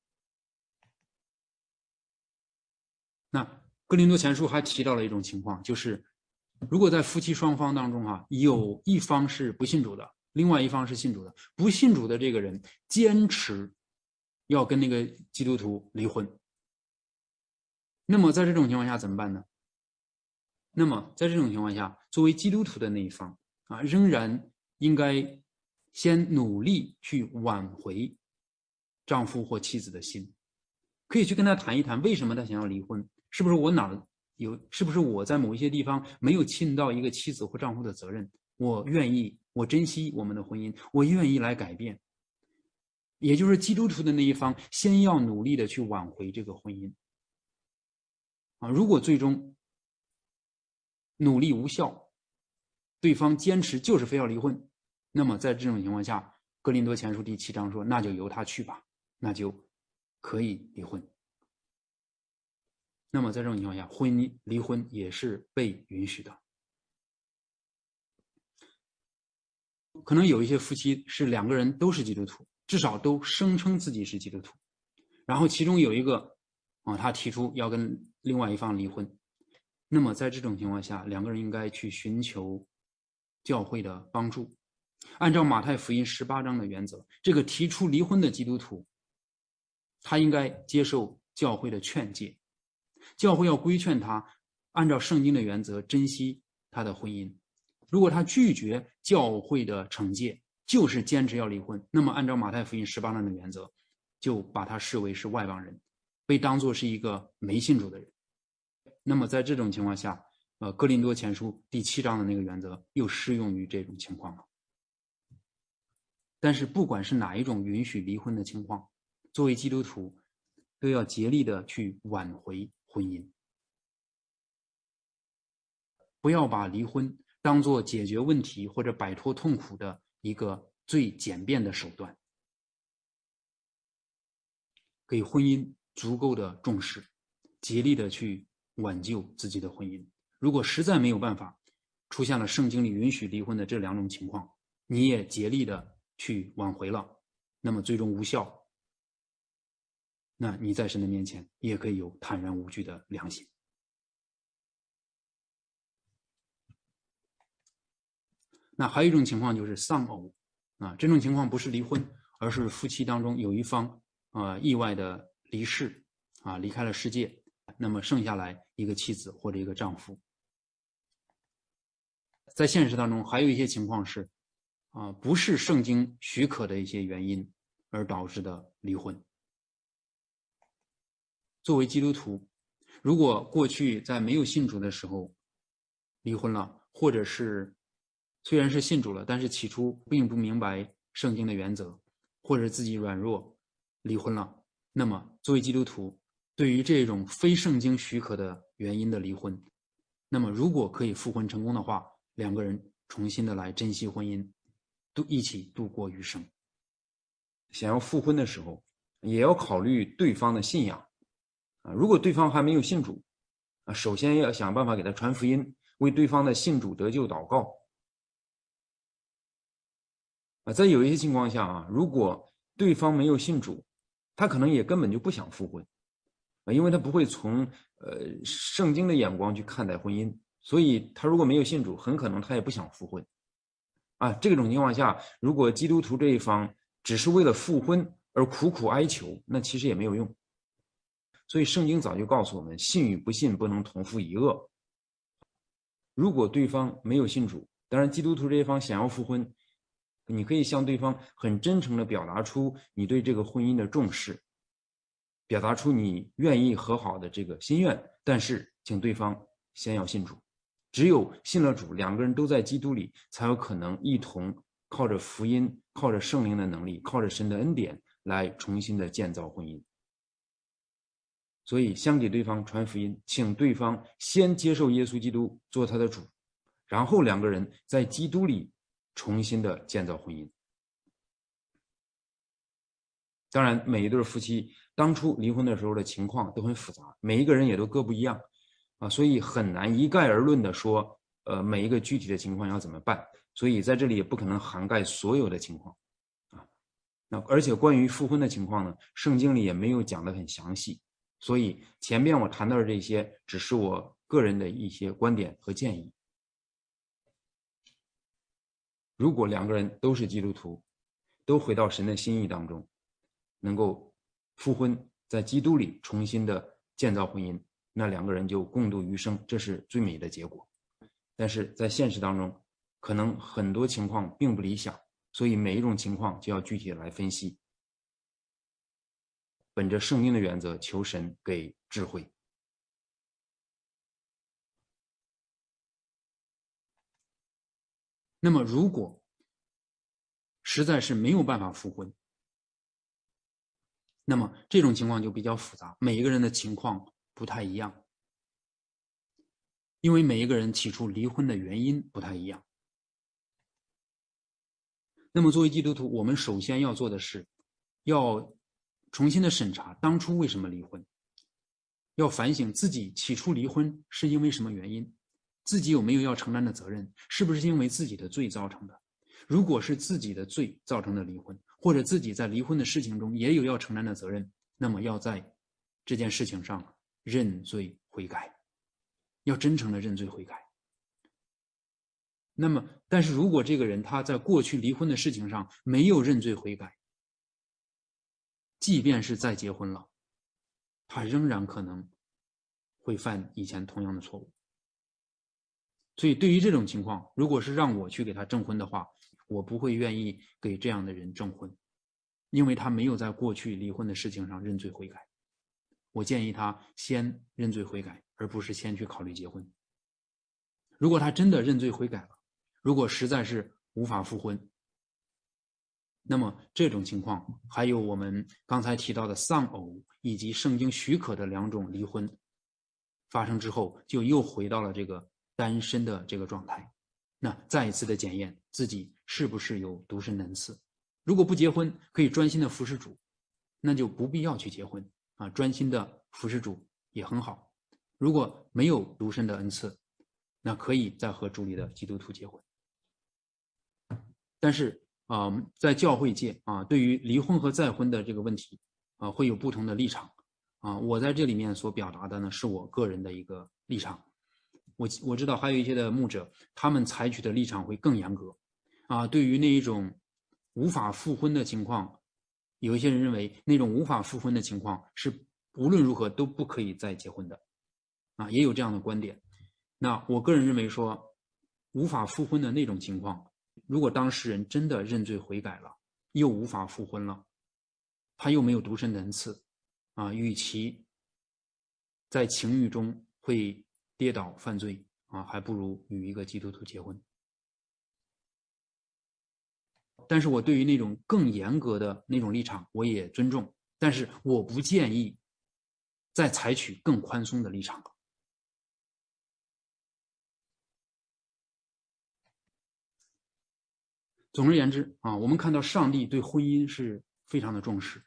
那哥林多前书还提到了一种情况，就是如果在夫妻双方当中啊，有一方是不信主的，另外一方是信主的，不信主的这个人坚持要跟那个基督徒离婚，那么在这种情况下怎么办呢？那么在这种情况下，作为基督徒的那一方啊，仍然应该先努力去挽回丈夫或妻子的心，可以去跟他谈一谈，为什么他想要离婚？是不是我哪儿有？是不是我在某一些地方没有尽到一个妻子或丈夫的责任？我愿意，我珍惜我们的婚姻，我愿意来改变。也就是基督徒的那一方，先要努力的去挽回这个婚姻啊。如果最终努力无效，对方坚持就是非要离婚，那么在这种情况下，哥林多前书第七章说，那就由他去吧，那就可以离婚。那么在这种情况下，婚姻离婚也是被允许的。可能有一些夫妻是两个人都是基督徒，至少都声称自己是基督徒，然后其中有一个啊，他提出要跟另外一方离婚。那么在这种情况下，两个人应该去寻求教会的帮助。按照马太福音十八章的原则，这个提出离婚的基督徒，他应该接受教会的劝诫，教会要规劝他按照圣经的原则珍惜他的婚姻。如果他拒绝教会的惩戒，就是坚持要离婚，那么按照马太福音十八章的原则，就把他视为是外邦人，被当作是一个没信主的人。那么在这种情况下，呃，哥林多前书第七章的那个原则又适用于这种情况了。但是不管是哪一种允许离婚的情况，作为基督徒都要竭力的去挽回婚姻，不要把离婚当作解决问题或者摆脱痛苦的一个最简便的手段，给婚姻足够的重视，竭力的去挽救自己的婚姻。如果实在没有办法，出现了圣经里允许离婚的这两种情况，你也竭力的去挽回了，那么最终无效，那你在神的面前也可以有坦然无惧的良心。 那还有一种情况就是丧偶啊，这种情况不是离婚，而是夫妻当中有一方啊、呃、意外的离世啊，离开了世界，那么剩下来一个妻子或者一个丈夫。在现实当中还有一些情况是啊、呃，不是圣经许可的一些原因而导致的离婚。作为基督徒，如果过去在没有信主的时候离婚了，或者是虽然是信主了，但是起初并不明白圣经的原则，或者自己软弱离婚了，那么作为基督徒，对于这种非圣经许可的原因的离婚，那么如果可以复婚成功的话，两个人重新的来珍惜婚姻，都一起度过余生。想要复婚的时候，也要考虑对方的信仰啊。如果对方还没有信主啊，首先要想办法给他传福音，为对方的信主得救祷告啊。在有一些情况下啊，如果对方没有信主，他可能也根本就不想复婚啊，因为他不会从呃圣经的眼光去看待婚姻，所以他如果没有信主，很可能他也不想复婚啊。这种情况下，如果基督徒这一方只是为了复婚而苦苦哀求，那其实也没有用。所以圣经早就告诉我们，信与不信不能同负一恶。如果对方没有信主，当然基督徒这一方想要复婚，你可以向对方很真诚地表达出你对这个婚姻的重视，表达出你愿意和好的这个心愿，但是请对方先要信主。只有信了主，两个人都在基督里，才有可能一同靠着福音，靠着圣灵的能力，靠着神的恩典来重新的建造婚姻。所以先给对方传福音，请对方先接受耶稣基督做他的主，然后两个人在基督里重新的建造婚姻。当然每一对夫妻当初离婚的时候的情况都很复杂，每一个人也都各不一样啊，所以很难一概而论的说呃，每一个具体的情况要怎么办，所以在这里也不可能涵盖所有的情况啊。那而且关于复婚的情况呢，圣经里也没有讲得很详细，所以前面我谈到的这些只是我个人的一些观点和建议。如果两个人都是基督徒，都回到神的心意当中，能够复婚，在基督里重新的建造婚姻，那两个人就共度余生，这是最美的结果。但是在现实当中，可能很多情况并不理想，所以每一种情况就要具体的来分析，本着圣经的原则，求神给智慧。那么如果实在是没有办法复婚，那么这种情况就比较复杂，每一个人的情况不太一样，因为每一个人起初离婚的原因不太一样。那么作为基督徒，我们首先要做的是要重新的审查当初为什么离婚，要反省自己起初离婚是因为什么原因，自己有没有要承担的责任，是不是因为自己的罪造成的。如果是自己的罪造成的离婚，或者自己在离婚的事情中也有要承担的责任，那么要在这件事情上认罪悔改，要真诚的认罪悔改。那么但是如果这个人他在过去离婚的事情上没有认罪悔改，即便是再结婚了，他仍然可能会犯以前同样的错误。所以对于这种情况，如果是让我去给他证婚的话，我不会愿意给这样的人证婚，因为他没有在过去离婚的事情上认罪悔改。我建议他先认罪悔改，而不是先去考虑结婚。如果他真的认罪悔改了，如果实在是无法复婚，那么这种情况还有我们刚才提到的丧偶以及圣经许可的两种离婚发生之后，就又回到了这个单身的这个状态。那再一次的检验自己是不是有独身恩赐。如果不结婚可以专心的服侍主，那就不必要去结婚啊，专心的服侍主也很好。如果没有独身的恩赐，那可以再和主里的基督徒结婚。但是啊、呃，在教会界啊，对于离婚和再婚的这个问题啊，会有不同的立场啊。我在这里面所表达的呢，是我个人的一个立场。我我知道还有一些的牧者，他们采取的立场会更严格啊，对于那一种无法复婚的情况，有一些人认为那种无法复婚的情况是无论如何都不可以再结婚的，啊，也有这样的观点。那我个人认为说，无法复婚的那种情况，如果当事人真的认罪悔改了，又无法复婚了，他又没有独身的恩赐，啊，与其在情欲中会跌倒犯罪啊，还不如与一个基督徒结婚。但是我对于那种更严格的那种立场，我也尊重，但是我不建议再采取更宽松的立场。总而言之啊，我们看到上帝对婚姻是非常的重视。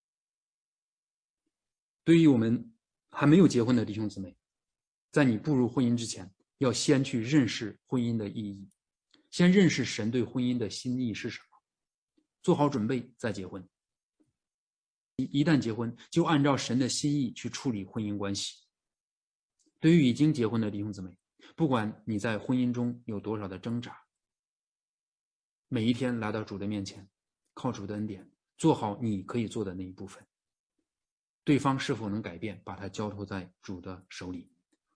对于我们还没有结婚的弟兄姊妹，在你步入婚姻之前，要先去认识婚姻的意义，先认识神对婚姻的心意是什么，做好准备再结婚。一旦结婚，就按照神的心意去处理婚姻关系。对于已经结婚的弟兄姊妹，不管你在婚姻中有多少的挣扎，每一天来到主的面前，靠主的恩典，做好你可以做的那一部分。对方是否能改变，把它交托在主的手里，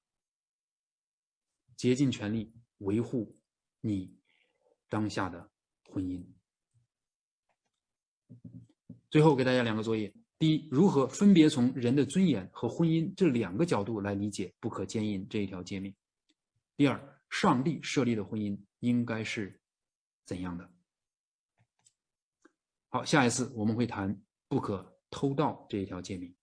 竭尽全力维护你当下的婚姻。最后给大家两个作业：第一，如何分别从人的尊严和婚姻这两个角度来理解不可奸淫这一条诫命；第二，上帝设立的婚姻应该是怎样的？好，下一次我们会谈不可偷盗这一条诫命。